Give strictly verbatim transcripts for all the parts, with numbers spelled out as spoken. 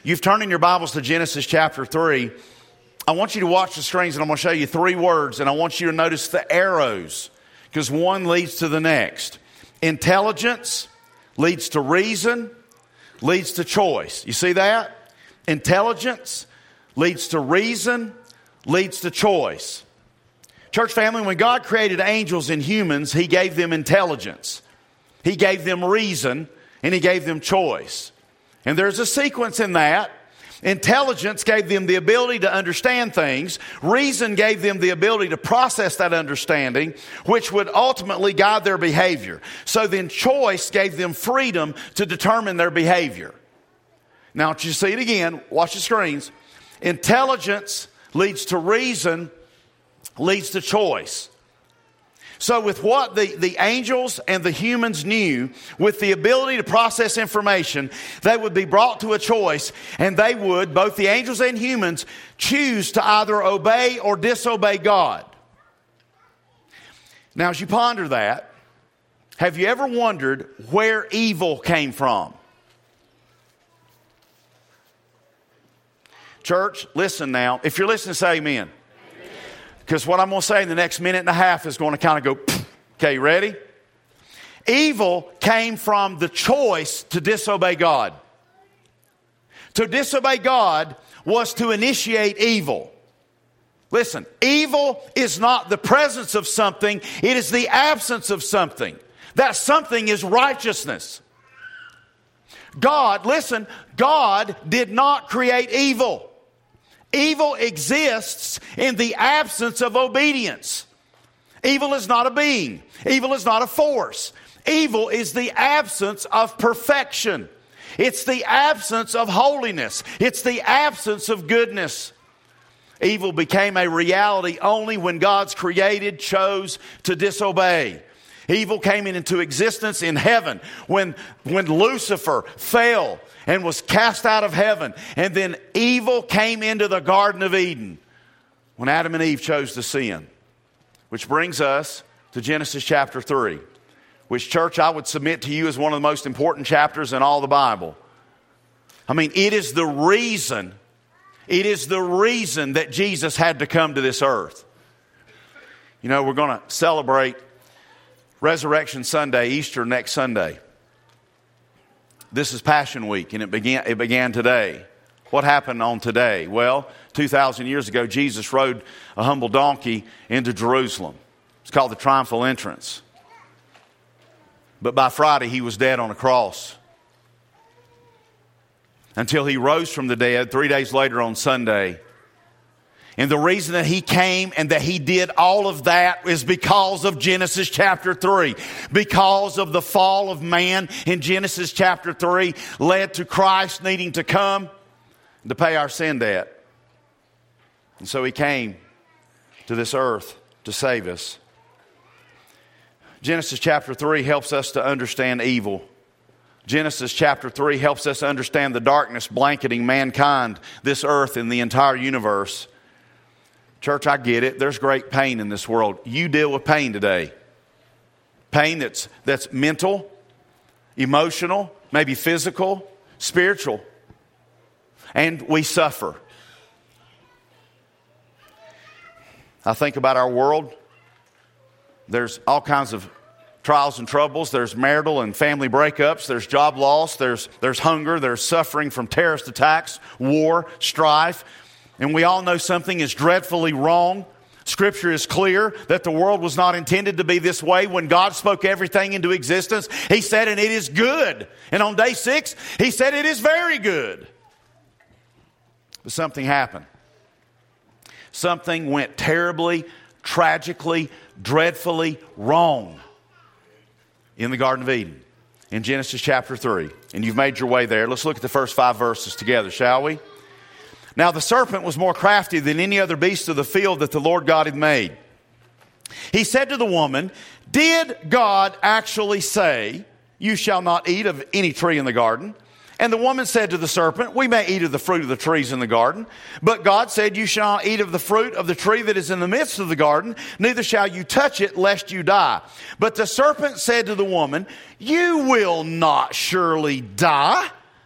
you've turned in your Bibles to Genesis chapter three, I want you to watch the screens, and I'm going to show you three words, and I want you to notice the arrows, because one leads to the next. Intelligence leads to reason, leads to choice. You see that? Intelligence leads to reason, leads to choice. Church family, when God created angels and humans, He gave them intelligence. He gave them reason, and He gave them choice. And there's a sequence in that. Intelligence gave them the ability to understand things. Reason gave them the ability to process that understanding, which would ultimately guide their behavior. So then choice gave them freedom to determine their behavior. Now, you see it again. Watch the screens. Intelligence leads to reason, leads to choice. So with what the, the angels and the humans knew, with the ability to process information, they would be brought to a choice, and they would, both the angels and humans, choose to either obey or disobey God. Now, as you ponder that, have you ever wondered where evil came from? Church, listen now. If you're listening, say amen. Because what I'm going to say in the next minute and a half is going to kind of go, pfft. Okay, you ready? Evil came from the choice to disobey God. To disobey God was to initiate evil. Listen, evil is not the presence of something, it is the absence of something. That something is righteousness. God, listen, God did not create evil. Evil exists in the absence of obedience. Evil is not a being. Evil is not a force. Evil is the absence of perfection. It's the absence of holiness. It's the absence of goodness. Evil became a reality only when God's created chose to disobey. Evil came into existence in heaven when, when Lucifer fell and was cast out of heaven. And then evil came into the Garden of Eden when Adam and Eve chose to sin. Which brings us to Genesis chapter three. Which, church, I would submit to you is one of the most important chapters in all the Bible. I mean, it is the reason, it is the reason that Jesus had to come to this earth. You know, we're going to celebrate Resurrection Sunday, Easter next Sunday. This is Passion Week, and it began, it began today. What happened on today? Well, two thousand years ago, Jesus rode a humble donkey into Jerusalem. It's called the Triumphal Entrance. But by Friday, He was dead on a cross. Until He rose from the dead three days later on Sunday. And the reason that He came and that He did all of that is because of Genesis chapter three. Because of the fall of man in Genesis chapter three led to Christ needing to come to pay our sin debt. And so He came to this earth to save us. Genesis chapter three helps us to understand evil. Genesis chapter three helps us understand the darkness blanketing mankind, this earth, and the entire universe. Church, I get it. There's great pain in this world. You deal with pain today. Pain that's, that's mental, emotional, maybe physical, spiritual. And we suffer. I think about our world. There's all kinds of trials and troubles. There's marital and family breakups. There's job loss. There's, there's hunger. There's suffering from terrorist attacks, war, strife. And we all know something is dreadfully wrong. Scripture is clear that the world was not intended to be this way. When God spoke everything into existence, He said, and it is good. And on day six, He said, it is very good. But something happened. Something went terribly, tragically, dreadfully wrong in the Garden of Eden, in Genesis chapter three. And you've made your way there. Let's look at the first five verses together, shall we? Now the serpent was more crafty than any other beast of the field that the Lord God had made. He said to the woman, did God actually say, you shall not eat of any tree in the garden? And the woman said to the serpent, we may eat of the fruit of the trees in the garden. But God said, you shall not eat of the fruit of the tree that is in the midst of the garden, neither shall you touch it, lest you die. But the serpent said to the woman, you will not surely die.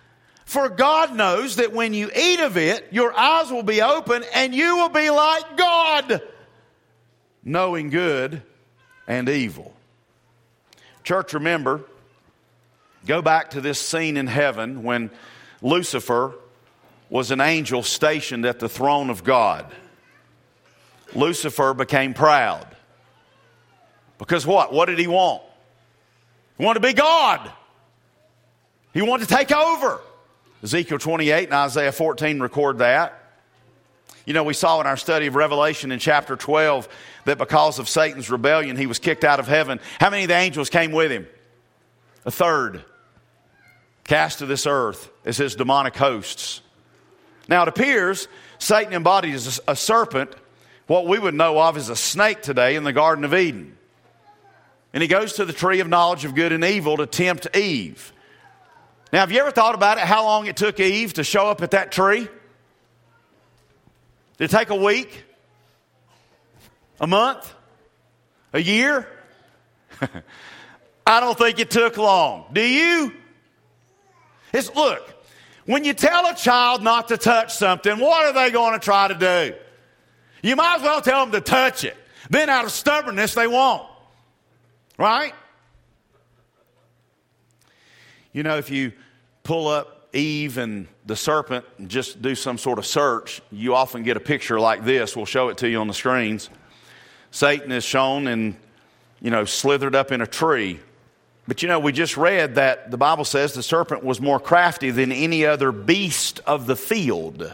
For God knows that when you eat of it, your eyes will be open and you will be like God, knowing good and evil. Church, remember, go back to this scene in heaven when Lucifer was an angel stationed at the throne of God. Lucifer became proud. Because what? What did he want? He wanted to be God. He wanted to take over. Ezekiel twenty-eight and Isaiah fourteen record that. You know, we saw in our study of Revelation in chapter twelve that because of Satan's rebellion, he was kicked out of heaven. How many of the angels came with him? A third. Cast to this earth as his demonic hosts. Now it appears Satan embodied as a serpent, what we would know of as a snake today in the Garden of Eden. And he goes to the tree of knowledge of good and evil to tempt Eve. Now, have you ever thought about it, how long it took Eve to show up at that tree? Did it take a week? A month? A year? I don't think it took long. Do you? It's, look, when you tell a child not to touch something, what are they going to try to do? You might as well tell them to touch it. Then out of stubbornness, they won't. Right? You know, if you pull up Eve and the serpent and just do some sort of search, you often get a picture like this. We'll show it to you on the screens. Satan is shown and, you know, slithered up in a tree. But, you know, we just read that the Bible says the serpent was more crafty than any other beast of the field.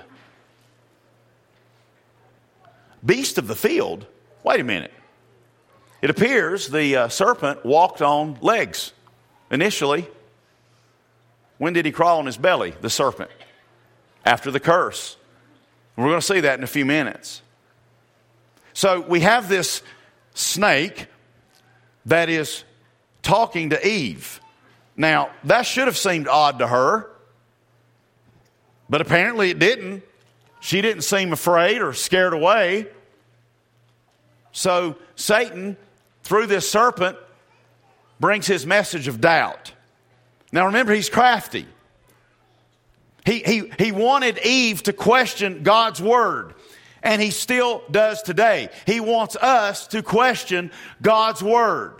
Beast of the field? Wait a minute. It appears the uh, serpent walked on legs initially. When did he crawl on his belly, the serpent? After the curse. We're going to see that in a few minutes. So we have this snake that is talking to Eve. Now, that should have seemed odd to her, but apparently it didn't. She didn't seem afraid or scared away. So Satan, through this serpent, brings his message of doubt. Now remember, he's crafty. He, he, he wanted Eve to question God's word, and he still does today. He wants us to question God's word.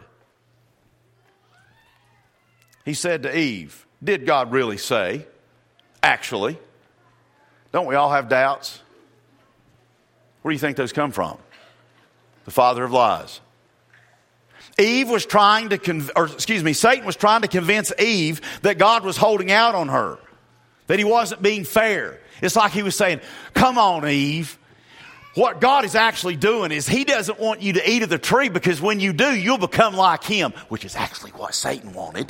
He said to Eve, did God really say? Actually, don't we all have doubts? Where do you think those come from? The father of lies. Eve was trying to, conv- or excuse me, Satan was trying to convince Eve that God was holding out on her, that he wasn't being fair. It's like he was saying, come on, Eve. What God is actually doing is he doesn't want you to eat of the tree because when you do, you'll become like him, which is actually what Satan wanted.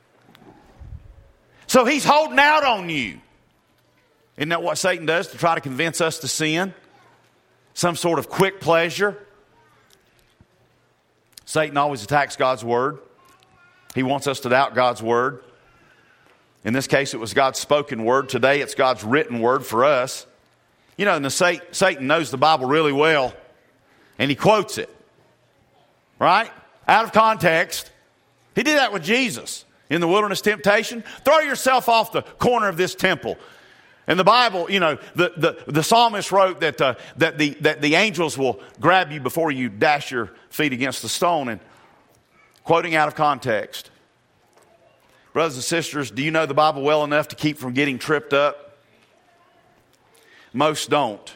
So he's holding out on you. Isn't that what Satan does to try to convince us to sin? Some sort of quick pleasure. Satan always attacks God's word. He wants us to doubt God's word. In this case, it was God's spoken word. Today, it's God's written word for us. You know, and the Satan knows the Bible really well, and he quotes it, right? Out of context. He did that with Jesus in the wilderness temptation. Throw yourself off the corner of this temple. And the Bible, you know, the, the, the psalmist wrote that, uh, that, the, that the angels will grab you before you dash your feet against the stone. And quoting out of context. Brothers and sisters, do you know the Bible well enough to keep from getting tripped up? Most don't.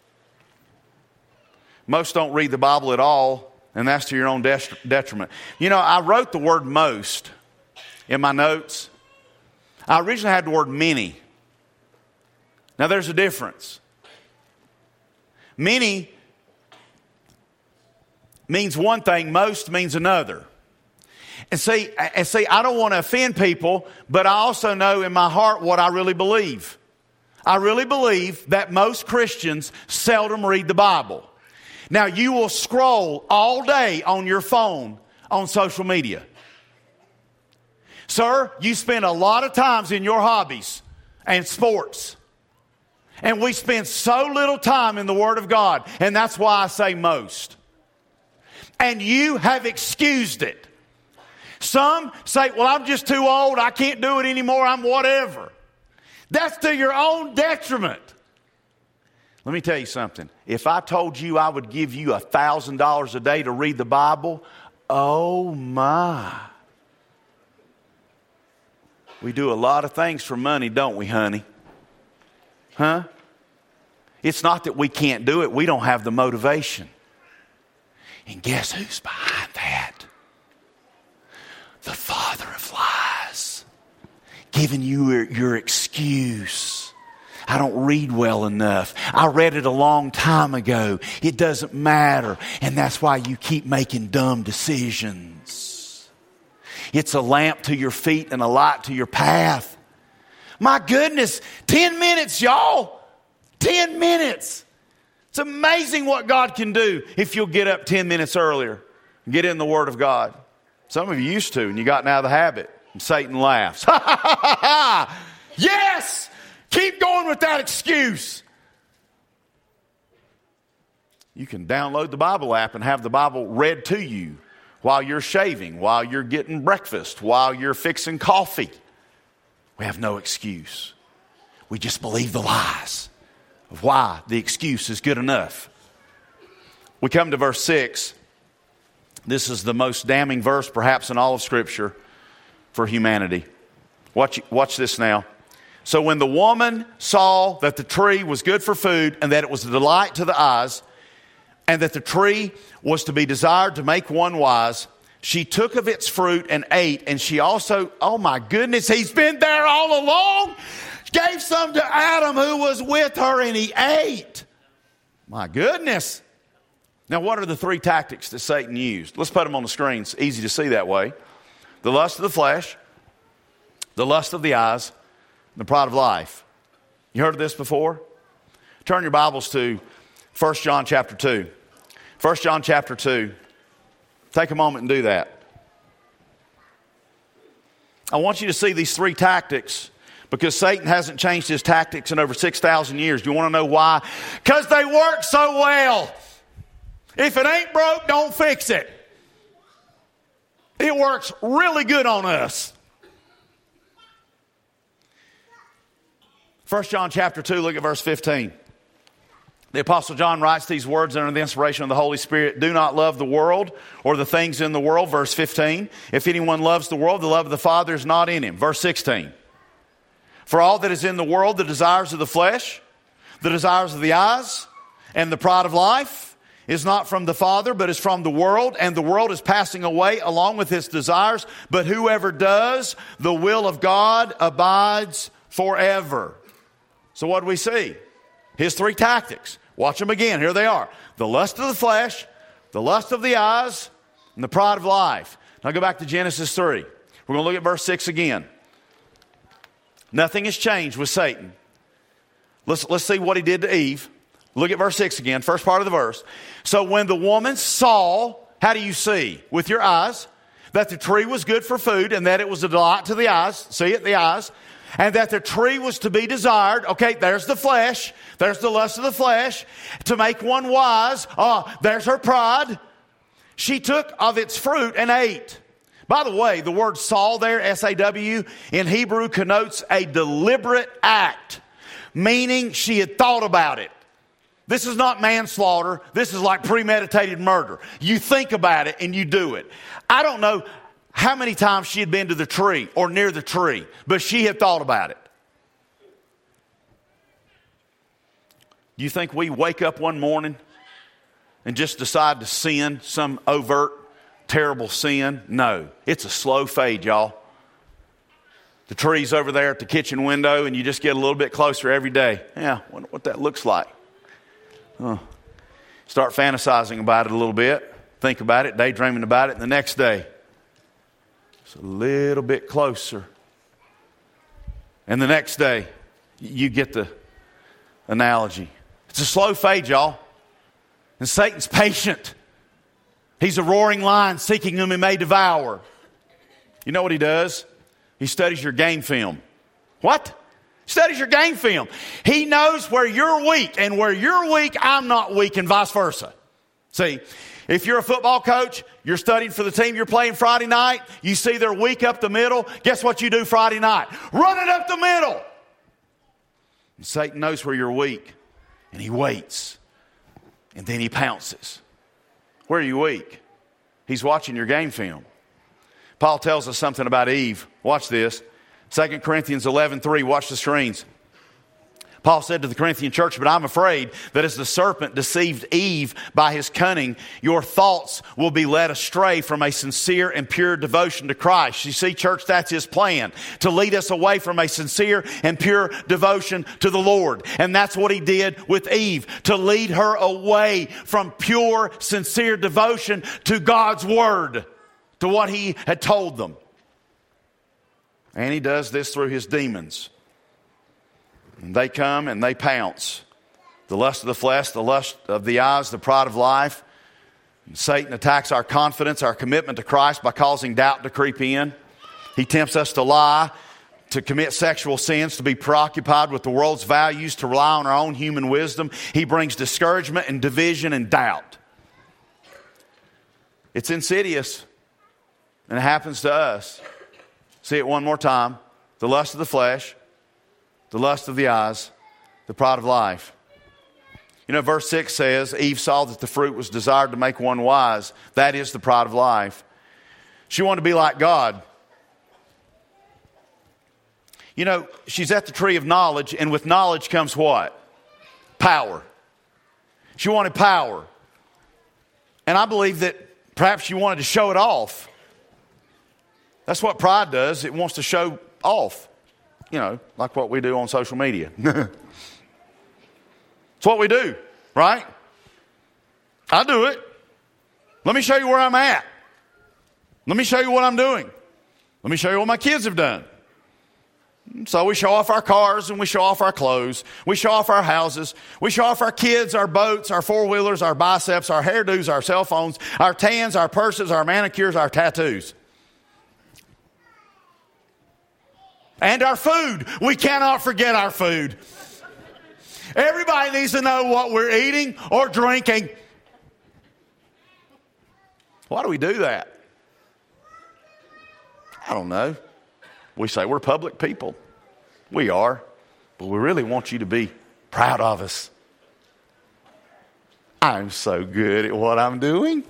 Most don't read the Bible at all, and that's to your own detriment. You know, I wrote the word most in my notes. I originally had the word many. Now there's a difference. Many means one thing, most means another. And see, and see, I don't want to offend people, but I also know in my heart what I really believe. I really believe that most Christians seldom read the Bible. Now you will scroll all day on your phone on social media. Sir, you spend a lot of times in your hobbies and sports. And we spend so little time in the Word of God. And that's why I say most. And you have excused it. Some say, well, I'm just too old. I can't do it anymore. I'm whatever. That's to your own detriment. Let me tell you something. If I told you I would give you a thousand dollars a day to read the Bible, oh my. We do a lot of things for money, don't we, honey? Huh? It's not that we can't do it. We don't have the motivation. And guess who's behind that? The father of lies. Giving you your, your excuse. I don't read well enough. I read it a long time ago. It doesn't matter. And that's why you keep making dumb decisions. It's a lamp to your feet and a light to your path. My goodness, ten minutes, y'all. ten minutes. It's amazing what God can do if you'll get up ten minutes earlier and get in the Word of God. Some of you used to, and you gotten out of the habit. And Satan laughs. Ha ha ha ha ha! Yes! Keep going with that excuse. You can download the Bible app and have the Bible read to you while you're shaving, while you're getting breakfast, while you're fixing coffee. We have no excuse. We just believe the lies of why the excuse is good enough. We come to verse six. This is the most damning verse perhaps in all of Scripture for humanity. Watch, watch this now. So when the woman saw that the tree was good for food and that it was a delight to the eyes and that the tree was to be desired to make one wise, she took of its fruit and ate. And she also, oh my goodness, he's been there all along. Gave some to Adam who was with her and he ate. My goodness. Now what are the three tactics that Satan used? Let's put them on the screen. It's easy to see that way. The lust of the flesh, the lust of the eyes, the pride of life. You heard of this before? Turn your Bibles to First John chapter two. First John chapter two. Take a moment and do that. I want you to see these three tactics because Satan hasn't changed his tactics in over six thousand years. Do you want to know why? Because they work so well. If it ain't broke, don't fix it. It works really good on us. First John chapter two, look at verse fifteen. The Apostle John writes these words under the inspiration of the Holy Spirit. Do not love the world or the things in the world. Verse fifteen. If anyone loves the world, the love of the Father is not in him. Verse sixteen. For all that is in the world, the desires of the flesh, the desires of the eyes, and the pride of life is not from the Father, but is from the world. And the world is passing away along with its desires. But whoever does the will of God abides forever. So what do we see? His three tactics. Watch them again. Here they are. The lust of the flesh, the lust of the eyes, and the pride of life. Now go back to Genesis three. We're going to look at verse six again. Nothing has changed with Satan. Let's, let's see what he did to Eve. Look at verse six again, first part of the verse. So when the woman saw, how do you see? With your eyes, that the tree was good for food and that it was a delight to the eyes. See it, the eyes. And that the tree was to be desired. Okay, there's the flesh. There's the lust of the flesh. To make one wise. Ah, there's her pride. She took of its fruit and ate. By the way, the word saw there, S A W, in Hebrew connotes a deliberate act. Meaning she had thought about it. This is not manslaughter. This is like premeditated murder. You think about it and you do it. I don't know how many times she had been to the tree or near the tree, but she had thought about it. Do you think we wake up one morning and just decide to sin, some overt, terrible sin? No, it's a slow fade, y'all. The tree's over there at the kitchen window and you just get a little bit closer every day. Yeah, I wonder what that looks like. Huh. Start fantasizing about it a little bit. Think about it, daydreaming about it, and the next day, it's a little bit closer. And the next day, you get the analogy. It's a slow fade, y'all. And Satan's patient. He's a roaring lion seeking whom he may devour. You know what he does? He studies your game film. What? Studies your game film. He knows where you're weak, and where you're weak, I'm not weak, and vice versa. See, if you're a football coach, you're studying for the team you're playing Friday night, you see they're weak up the middle, guess what you do Friday night? Run it up the middle. And Satan knows where you're weak, and he waits, and then he pounces. Where are you weak? He's watching your game film. Paul tells us something about Eve. Watch this. Second Corinthians eleven three. Watch the screens. Paul said to the Corinthian church, but I'm afraid that as the serpent deceived Eve by his cunning, your thoughts will be led astray from a sincere and pure devotion to Christ. You see, church, that's his plan, to lead us away from a sincere and pure devotion to the Lord. And that's what he did with Eve, to lead her away from pure, sincere devotion to God's word, to what he had told them. And he does this through his demons. And they come and they pounce. The lust of the flesh, the lust of the eyes, the pride of life. And Satan attacks our confidence, our commitment to Christ by causing doubt to creep in. He tempts us to lie, to commit sexual sins, to be preoccupied with the world's values, to rely on our own human wisdom. He brings discouragement and division and doubt. It's insidious, and it happens to us. See it one more time. The lust of the flesh, the lust of the eyes, the pride of life. You know, verse six says, Eve saw that the fruit was desired to make one wise. That is the pride of life. She wanted to be like God. You know, she's at the tree of knowledge, and with knowledge comes what? Power. She wanted power. And I believe that perhaps she wanted to show it off. That's what pride does. It wants to show off. You know, like what we do on social media. It's what we do, right? I do it. Let me show you where I'm at. Let me show you what I'm doing. Let me show you what my kids have done. So we show off our cars and we show off our clothes. We show off our houses. We show off our kids, our boats, our four-wheelers, our biceps, our hairdos, our cell phones, our tans, our purses, our manicures, our tattoos. And our food. We cannot forget our food. Everybody needs to know what we're eating or drinking. Why do we do that? I don't know. We say we're public people. We are. But we really want you to be proud of us. I'm so good at what I'm doing.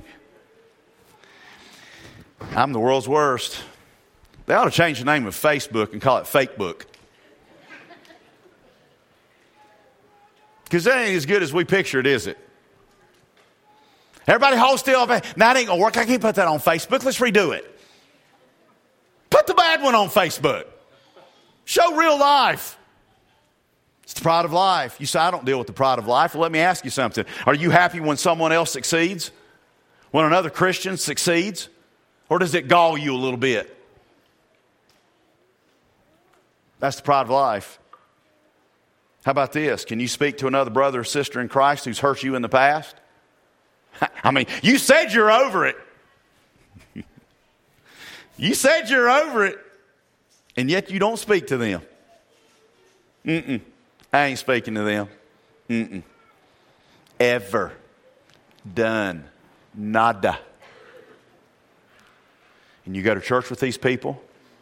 I'm the world's worst. They ought to change the name of Facebook and call it Fakebook. Because that ain't as good as we picture it, is it? Everybody hold still. That ain't going to work. I can't put that on Facebook. Let's redo it. Put the bad one on Facebook. Show real life. It's the pride of life. You say, I don't deal with the pride of life. Well, let me ask you something. Are you happy when someone else succeeds? When another Christian succeeds? Or does it gall you a little bit? That's the pride of life. How about this? Can you speak to another brother or sister in Christ who's hurt you in the past? I mean, you said you're over it. You said you're over it. And yet you don't speak to them. Mm-mm. I ain't speaking to them. Mm-mm. Ever. Done. Nada. And you go to church with these people.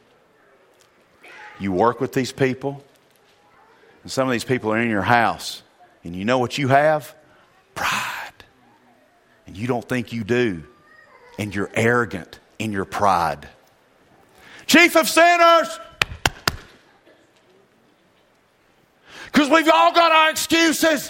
You work with these people. And some of these people are in your house. And you know what you have? Pride. And you don't think you do. And you're arrogant in your pride. Chief of sinners! Because we've all got our excuses.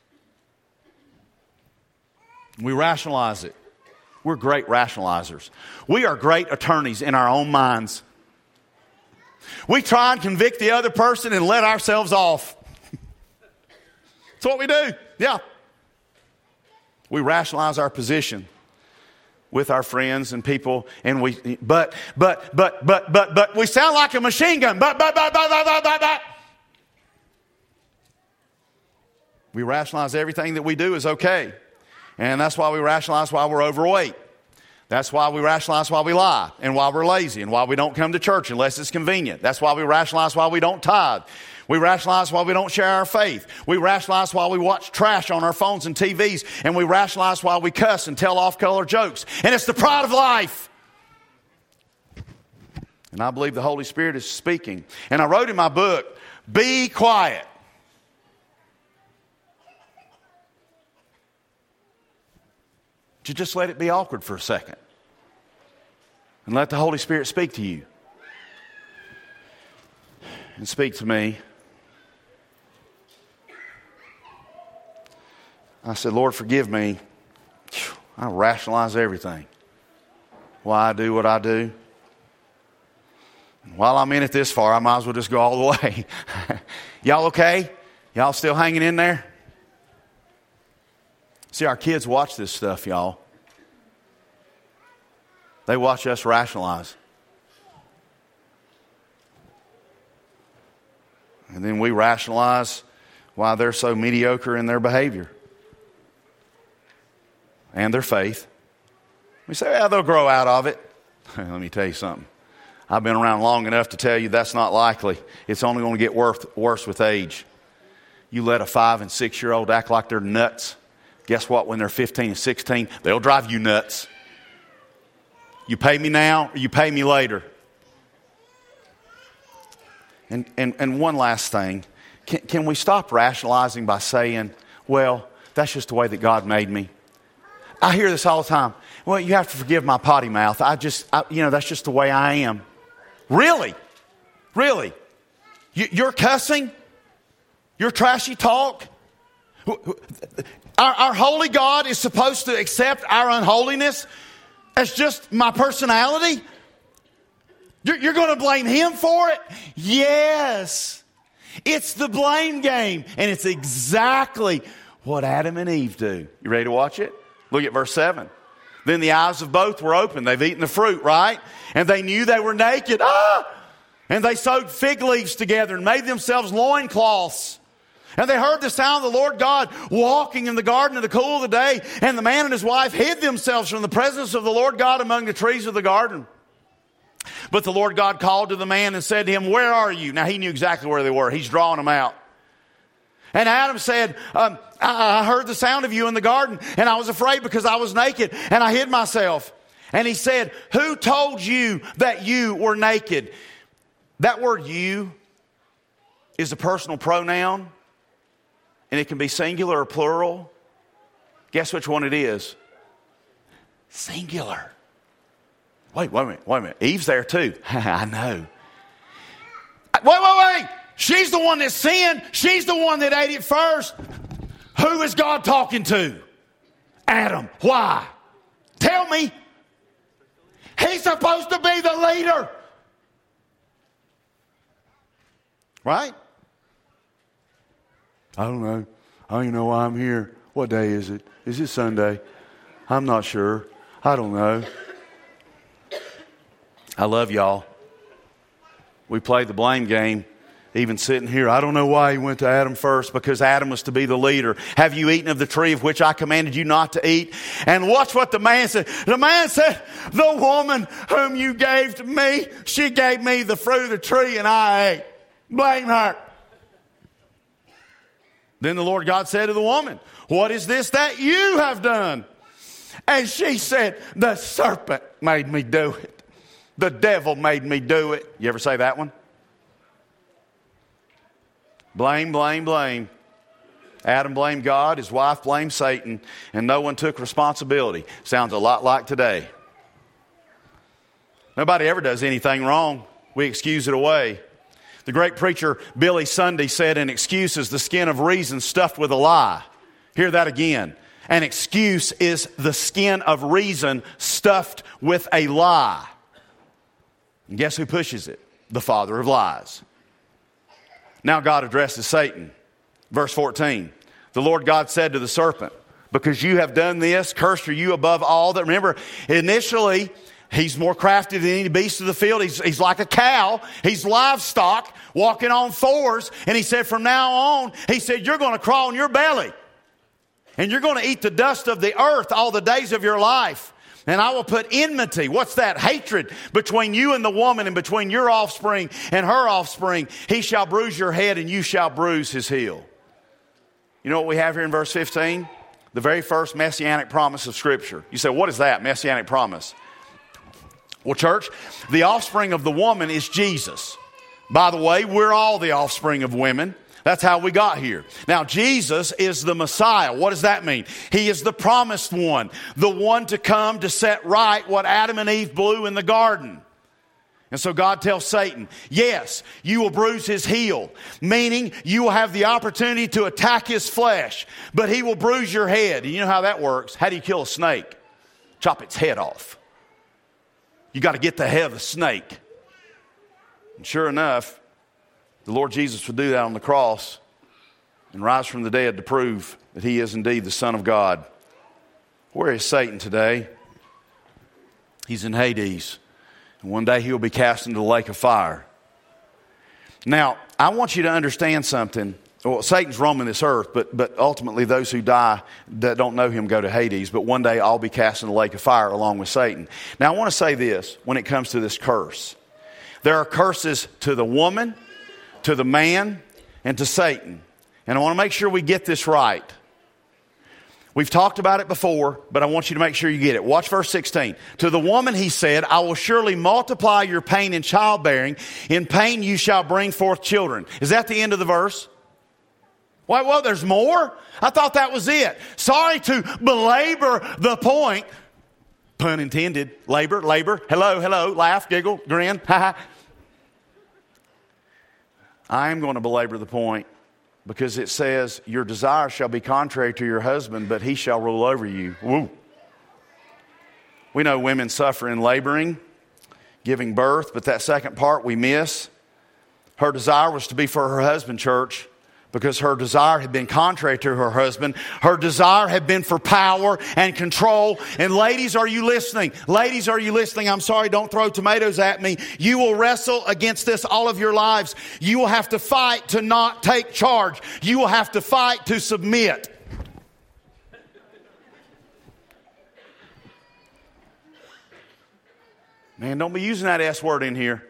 We rationalize it. We're great rationalizers. We are great attorneys in our own minds. We try and convict the other person and let ourselves off. That's what we do. Yeah. We rationalize our position with our friends and people, and we, but, but, but, but, but, but, we sound like a machine gun. But, but, but, but, but, but, but, but. We rationalize everything that we do is okay. And that's why we rationalize why we're overweight. That's why we rationalize why we lie and why we're lazy and why we don't come to church unless it's convenient. That's why we rationalize why we don't tithe. We rationalize why we don't share our faith. We rationalize why we watch trash on our phones and T Vs. And we rationalize why we cuss and tell off-color jokes. And it's the pride of life. And I believe the Holy Spirit is speaking. And I wrote in my book, Be Quiet. you just let it be awkward for a second? And let the Holy Spirit speak to you. And speak to me. I said, Lord, forgive me. I rationalize everything. Why I do what I do. While I'm in it this far, I might as well just go all the way. Y'all okay? Y'all still hanging in there? See, our kids watch this stuff, y'all. They watch us rationalize. And then we rationalize why they're so mediocre in their behavior and their faith. We say, well, they'll grow out of it. Let me tell you something. I've been around long enough to tell you that's not likely. It's only going to get worse, worse with age. You let a five and six year old act like they're nuts. Guess what? When they're fifteen and sixteen, they'll drive you nuts. You pay me now or you pay me later. And, and, and one last thing. Can, can we stop rationalizing by saying, well, that's just the way that God made me? I hear this all the time. Well, you have to forgive my potty mouth. I just, I, you know, that's just the way I am. Really? Really? You, you're cussing? Your trashy talk? Our, our holy God is supposed to accept our unholiness as just my personality? You're, you're going to blame Him for it? Yes. It's the blame game. And it's exactly what Adam and Eve do. You ready to watch it? Look at verse seven. Then the eyes of both were open. They've eaten the fruit, right? And they knew they were naked. Ah! And they sewed fig leaves together and made themselves loincloths. And they heard the sound of the Lord God walking in the garden in the cool of the day. And the man and his wife hid themselves from the presence of the Lord God among the trees of the garden. But the Lord God called to the man and said to him, where are you? Now he knew exactly where they were. He's drawing them out. And Adam said, um, I, I heard the sound of you in the garden, and I was afraid because I was naked, and I hid myself. And he said, who told you that you were naked? That word you is a personal pronoun, and it can be singular or plural. Guess which one it is? Singular. Wait, wait a minute, wait a minute. Eve's there too. I know. Wait, wait, wait. She's the one that sinned. She's the one that ate it first. Who is God talking to? Adam. Why? Tell me. He's supposed to be the leader. Right? I don't know. I don't even know why I'm here. What day is it? Is it Sunday? I'm not sure. I don't know. I love y'all. We played the blame game. Even sitting here, I don't know why he went to Adam first, because Adam was to be the leader. Have you eaten of the tree of which I commanded you not to eat? And watch what the man said. The man said, the woman whom you gave to me, she gave me the fruit of the tree and I ate. Blame her. Then the Lord God said to the woman, what is this that you have done? And she said, the serpent made me do it. The devil made me do it. You ever say that one? Blame, blame, blame. Adam blamed God, his wife blamed Satan, and no one took responsibility. Sounds a lot like today. Nobody ever does anything wrong. We excuse it away. The great preacher Billy Sunday said, an excuse is the skin of reason stuffed with a lie. Hear that again. An excuse is the skin of reason stuffed with a lie. And guess who pushes it? The father of lies. Now God addresses Satan. Verse fourteen. The Lord God said to the serpent, because you have done this, cursed are you above all that. Remember, initially, he's more crafty than any beast of the field. He's, he's like a cow. He's livestock walking on fours. And he said, from now on, he said, you're going to crawl on your belly. And you're going to eat the dust of the earth all the days of your life. And I will put enmity, what's that? Hatred between you and the woman, and between your offspring and her offspring. He shall bruise your head and you shall bruise his heel. You know what we have here in verse fifteen? The very first messianic promise of Scripture. You say, what is that, messianic promise? Well, church, the offspring of the woman is Jesus. By the way, we're all the offspring of women. That's how we got here. Now, Jesus is the Messiah. What does that mean? He is the promised one, the one to come to set right what Adam and Eve blew in the garden. And so God tells Satan, yes, you will bruise his heel, meaning you will have the opportunity to attack his flesh, but he will bruise your head. And you know how that works? How do you kill a snake? Chop its head off. You got to get the head of the snake. And sure enough, the Lord Jesus would do that on the cross and rise from the dead to prove that he is indeed the Son of God. Where is Satan today? He's in Hades. And one day he will be cast into the lake of fire. Now, I want you to understand something. Well, Satan's roaming this earth, but, but ultimately those who die that don't know him go to Hades. But one day I'll be cast in the lake of fire along with Satan. Now, I want to say this when it comes to this curse. There are curses to the woman, to the man, and to Satan. And I want to make sure we get this right. We've talked about it before, but I want you to make sure you get it. Watch verse sixteen. To the woman he said, I will surely multiply your pain in childbearing. In pain you shall bring forth children. Is that the end of the verse? Well, well, there's more? I thought that was it. Sorry to belabor the point. Pun intended. Labor, labor. Hello, hello. Laugh, giggle, grin. Ha ha. I am going to belabor the point. Because it says, your desire shall be contrary to your husband, but he shall rule over you. Woo. We know women suffer in laboring, giving birth, but that second part we miss. Her desire was to be for her husband, church, because her desire had been contrary to her husband. Her desire had been for power and control. And ladies, are you listening? Ladies, are you listening? I'm sorry, don't throw tomatoes at me. You will wrestle against this all of your lives. You will have to fight to not take charge. You will have to fight to submit. Man, don't be using that S word in here.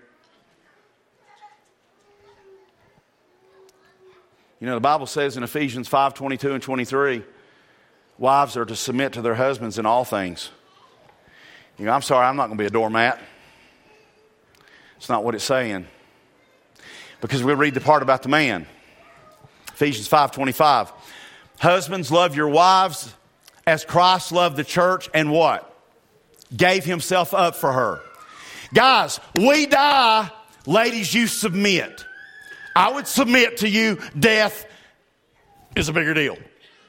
You know, the Bible says in Ephesians five, twenty-two and twenty-three, wives are to submit to their husbands in all things. You know, I'm sorry, I'm not going to be a doormat. It's not what it's saying. Because we read the part about the man. Ephesians five, twenty-five. Husbands, love your wives as Christ loved the church and what? Gave himself up for her. Guys, we die. Ladies, you submit. I would submit to you, death is a bigger deal.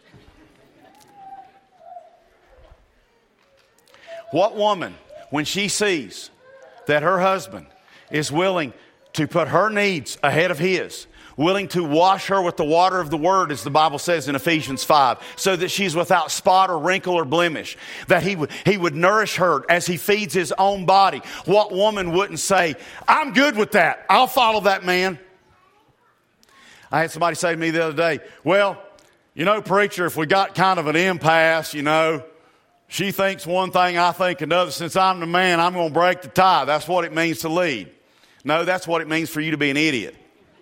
What woman, when she sees that her husband is willing to put her needs ahead of his, willing to wash her with the water of the word, as the Bible says in Ephesians five, so that she's without spot or wrinkle or blemish, that he would, he would nourish her as he feeds his own body. What woman wouldn't say, I'm good with that. I'll follow that man. I had somebody say to me the other day, well, you know, preacher, if we got kind of an impasse, you know, she thinks one thing, I think another. Since I'm the man, I'm going to break the tie. That's what it means to lead. No, that's what it means for you to be an idiot.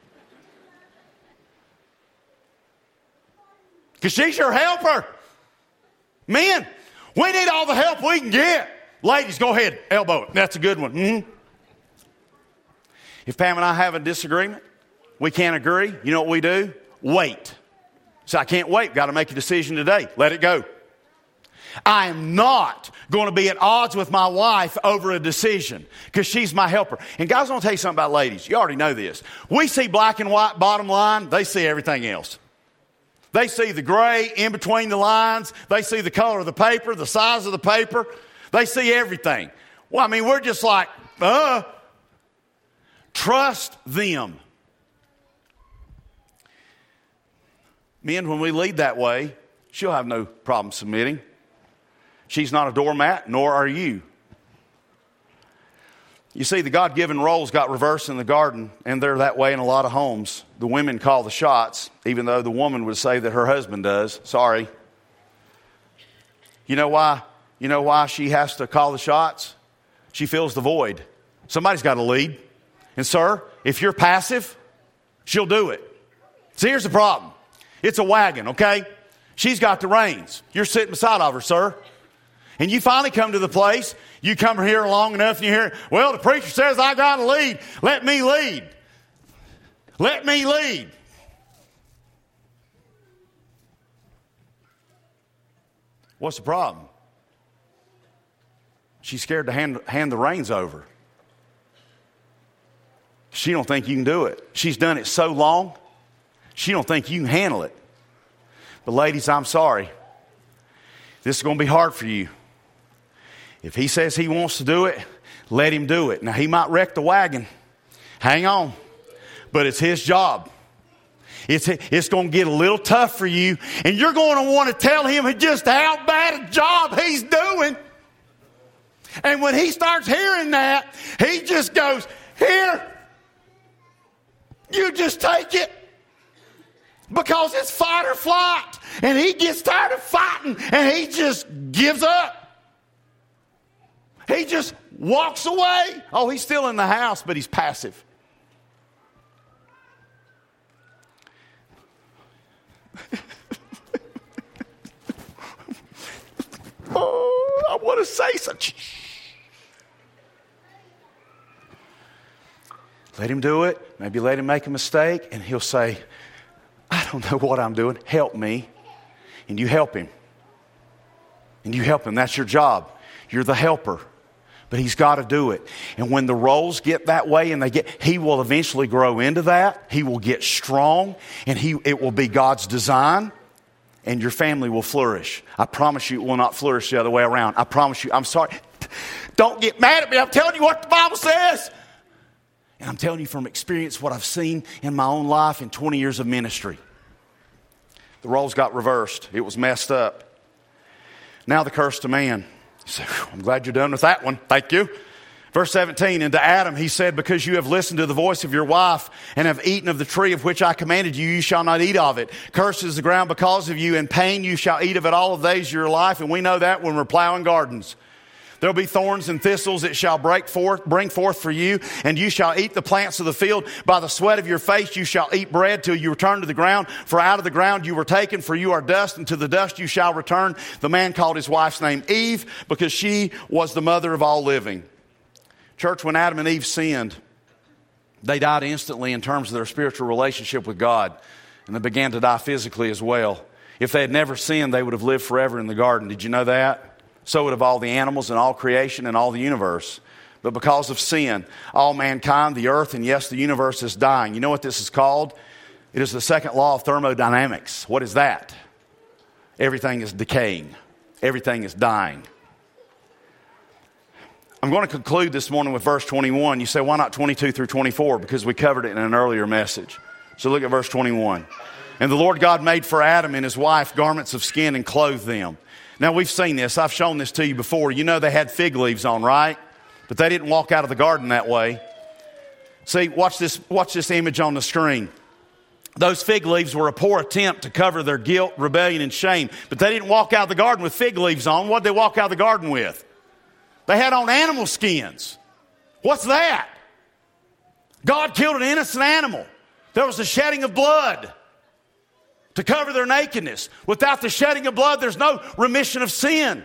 Because she's your helper. Men, we need all the help we can get. Ladies, go ahead, elbow it. That's a good one. Mm-hmm. If Pam and I have a disagreement, we can't agree, you know what we do? Wait. So I can't wait. Got to make a decision today. Let it go. I am not going to be at odds with my wife over a decision because she's my helper. And guys, I want to tell you something about ladies. You already know this. We see black and white bottom line. They see everything else. They see the gray in between the lines. They see the color of the paper, the size of the paper. They see everything. Well, I mean, we're just like, uh, trust them. Men, when we lead that way, she'll have no problem submitting. She's not a doormat, nor are you. You see, the God-given roles got reversed in the garden, and they're that way in a lot of homes. The women call the shots, even though the woman would say that her husband does. Sorry. You know why? You know why she has to call the shots? She fills the void. Somebody's got to lead. And sir, if you're passive, she'll do it. So here's the problem. It's a wagon, okay? She's got the reins. You're sitting beside of her, sir. And you finally come to the place, you come here long enough and you hear, well, the preacher says I got to lead. Let me lead. Let me lead. What's the problem? She's scared to hand, hand the reins over. She don't think you can do it. She's done it so long, she don't think you can handle it. But ladies, I'm sorry. This is going to be hard for you. If he says he wants to do it, let him do it. Now, he might wreck the wagon. Hang on. But it's his job. It's, it's going to get a little tough for you. And you're going to want to tell him just how bad a job he's doing. And when he starts hearing that, he just goes, here, you just take it. Because it's fight or flight. And he gets tired of fighting and he just gives up. He just walks away. Oh, he's still in the house, but he's passive. Oh, I want to say something. Let him do it. Maybe let him make a mistake. And he'll say, I don't know what I'm doing. Help me. And you help him. And you help him. That's your job. You're the helper. But he's got to do it. And when the roles get that way and they get, he will eventually grow into that. He will get strong. And he it will be God's design. And your family will flourish. I promise you it will not flourish the other way around. I promise you. I'm sorry. Don't get mad at me. I'm telling you what the Bible says. And I'm telling you from experience what I've seen in my own life in twenty years of ministry. The roles got reversed. It was messed up. Now the curse to man. You say, I'm glad you're done with that one. Thank you. Verse seventeen, and to Adam he said, because you have listened to the voice of your wife and have eaten of the tree of which I commanded you, you shall not eat of it. Cursed is the ground because of you, and pain you shall eat of it all the days of your life. And we know that when we're plowing gardens. There'll be thorns and thistles it shall break forth, bring forth for you, and you shall eat the plants of the field. By the sweat of your face you shall eat bread till you return to the ground. For out of the ground you were taken, for you are dust, and to the dust you shall return. The man called his wife's name Eve, because she was the mother of all living. Church, when Adam and Eve sinned, they died instantly in terms of their spiritual relationship with God, and they began to die physically as well. If they had never sinned, they would have lived forever in the garden. Did you know that? So would have all the animals and all creation and all the universe. But because of sin, all mankind, the earth, and yes, the universe is dying. You know what this is called? It is the second law of thermodynamics. What is that? Everything is decaying. Everything is dying. I'm going to conclude this morning with verse twenty-one. You say, why not twenty-two through twenty-four? Because we covered it in an earlier message. So look at verse twenty-one. And the Lord God made for Adam and his wife garments of skin and clothed them. Now, we've seen this. I've shown this to you before. You know they had fig leaves on, right? But they didn't walk out of the garden that way. See, watch this, watch this image on the screen. Those fig leaves were a poor attempt to cover their guilt, rebellion, and shame. But they didn't walk out of the garden with fig leaves on. What did they walk out of the garden with? They had on animal skins. What's that? God killed an innocent animal. There was a shedding of blood to cover their nakedness. Without the shedding of blood, there's no remission of sin.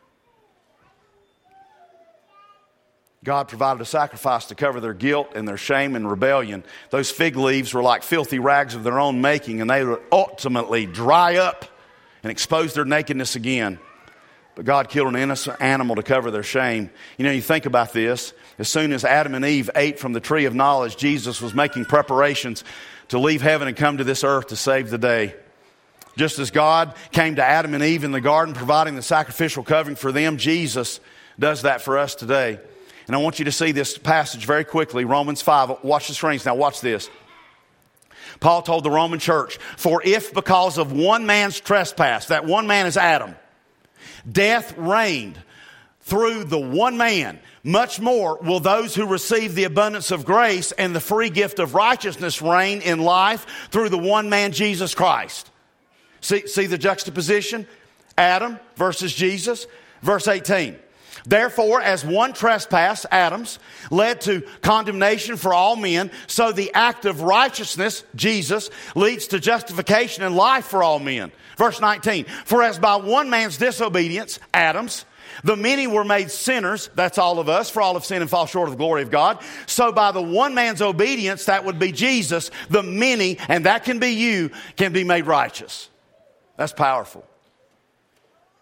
God provided a sacrifice to cover their guilt and their shame and rebellion. Those fig leaves were like filthy rags of their own making, and they would ultimately dry up and expose their nakedness again. But God killed an innocent animal to cover their shame. You know, you think about this. As soon as Adam and Eve ate from the tree of knowledge, Jesus was making preparations to leave heaven and come to this earth to save the day. Just as God came to Adam and Eve in the garden, providing the sacrificial covering for them, Jesus does that for us today. And I want you to see this passage very quickly. Romans five. Watch the screens. Now watch this. Paul told the Roman church, for if because of one man's trespass, that one man is Adam, death reigned through the one man, much more will those who receive the abundance of grace and the free gift of righteousness reign in life through the one man, Jesus Christ. See, see the juxtaposition? Adam versus Jesus. Verse eighteen. Therefore, as one trespass, Adam's, led to condemnation for all men, so the act of righteousness, Jesus, leads to justification and life for all men. Verse nineteen. For as by one man's disobedience, Adam's, the many were made sinners, that's all of us, for all have sinned and fall short of the glory of God. So by the one man's obedience, that would be Jesus, the many, and that can be you, can be made righteous. That's powerful.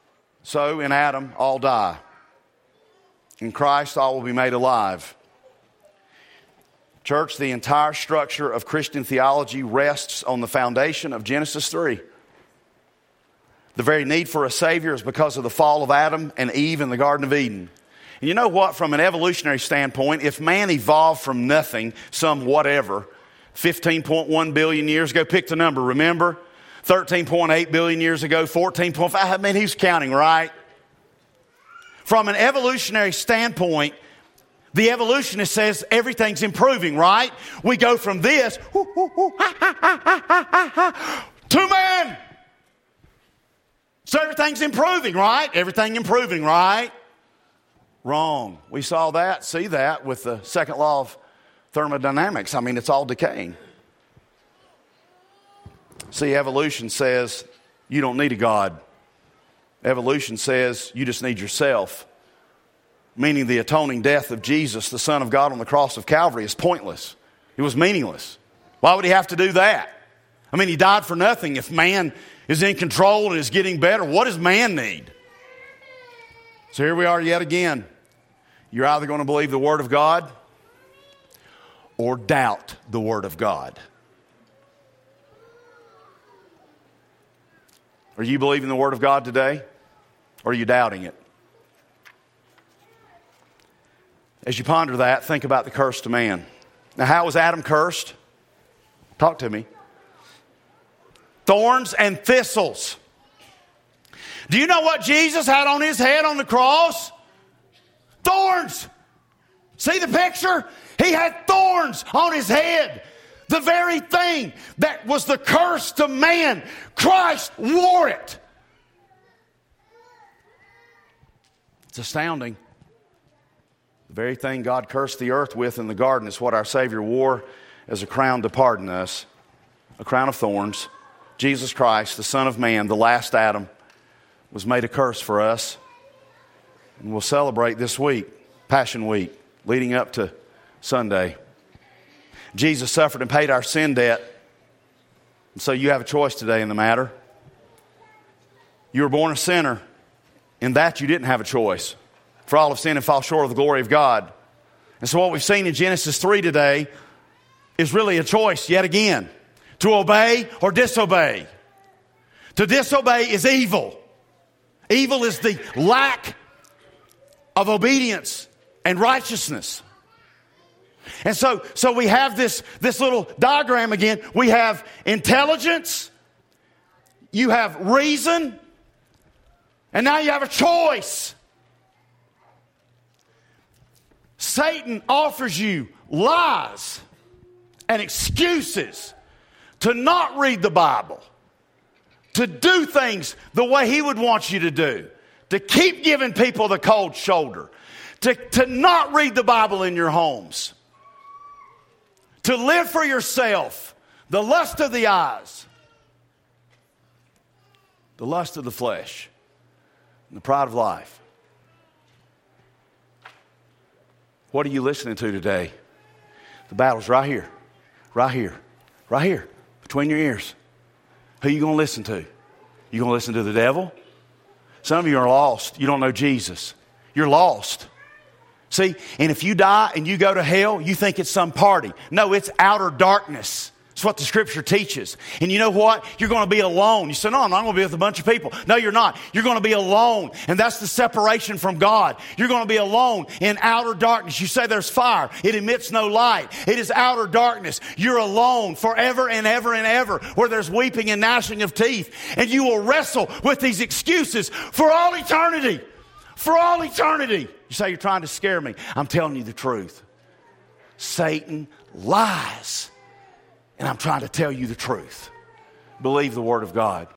So in Adam, all die. In Christ, all will be made alive. Church, the entire structure of Christian theology rests on the foundation of Genesis three. The very need for a Savior is because of the fall of Adam and Eve in the Garden of Eden. And you know what? From an evolutionary standpoint, if man evolved from nothing, some whatever, fifteen point one billion years ago, pick the number, remember? thirteen point eight billion years ago, fourteen point five, I mean, he's counting, right? From an evolutionary standpoint, the evolutionist says everything's improving, right? We go from this whoo, whoo, whoo, ha, ha, ha, ha, ha, ha, to man. So everything's improving, right? Everything improving, right? Wrong. We saw that, see that with the second law of thermodynamics. I mean, it's all decaying. See, evolution says you don't need a God. Evolution says you just need yourself. Meaning the atoning death of Jesus, the Son of God on the cross of Calvary, is pointless. It was meaningless. Why would he have to do that? I mean, he died for nothing. If man is in control and is getting better, what does man need? So here we are yet again. You're either going to believe the Word of God or doubt the Word of God. Are you believing the Word of God today? Or are you doubting it? As you ponder that, think about the curse to man. Now, how was Adam cursed? Talk to me. Thorns and thistles. Do you know what Jesus had on his head on the cross? Thorns. See the picture? He had thorns on his head. The very thing that was the curse to man, Christ wore it. It's astounding. The very thing God cursed the earth with in the garden is what our Savior wore as a crown to pardon us. A crown of thorns. Jesus Christ, the Son of Man, the last Adam, was made a curse for us. And we'll celebrate this week, Passion Week, leading up to Sunday. Jesus suffered and paid our sin debt. And so you have a choice today in the matter. You were born a sinner. In that you didn't have a choice. For all have sinned and fall short of the glory of God. And so what we've seen in Genesis three today is really a choice yet again. To obey or disobey. To disobey is evil. Evil is the lack of obedience and righteousness. And so, so we have this, this little diagram again. We have intelligence. You have reason. And now you have a choice. Satan offers you lies and excuses to not read the Bible, to do things the way he would want you to do, to keep giving people the cold shoulder, to, to not read the Bible in your homes, to live for yourself, the lust of the eyes, the lust of the flesh, and the pride of life. What are you listening to today? The battle's right here, right here, right here, between your ears. Who are you going to listen to? You going to listen to the devil? Some of you are lost. You don't know Jesus. You're lost. See, and if you die and you go to hell, you think it's some party. No, it's outer darkness. It's what the Scripture teaches. And you know what? You're going to be alone. You say, no, I'm not going to be with a bunch of people. No, you're not. You're going to be alone. And that's the separation from God. You're going to be alone in outer darkness. You say there's fire. It emits no light. It is outer darkness. You're alone forever and ever and ever, where there's weeping and gnashing of teeth. And you will wrestle with these excuses for all eternity. For all eternity. You say you're trying to scare me. I'm telling you the truth. Satan lies. And I'm trying to tell you the truth. Believe the Word of God.